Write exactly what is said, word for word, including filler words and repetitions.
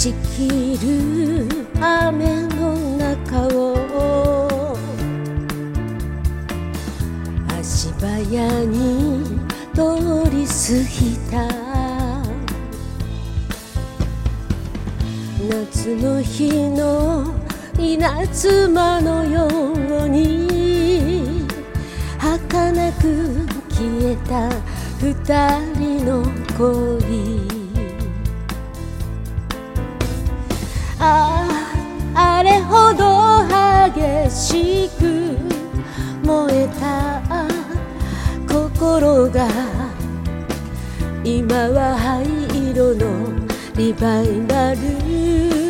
しきる雨の中を足早に通り過ぎた夏の日の稲妻のように儚く消えた二人の恋。ああ、あれほど激しく燃えた心が今は灰色のリバイバル。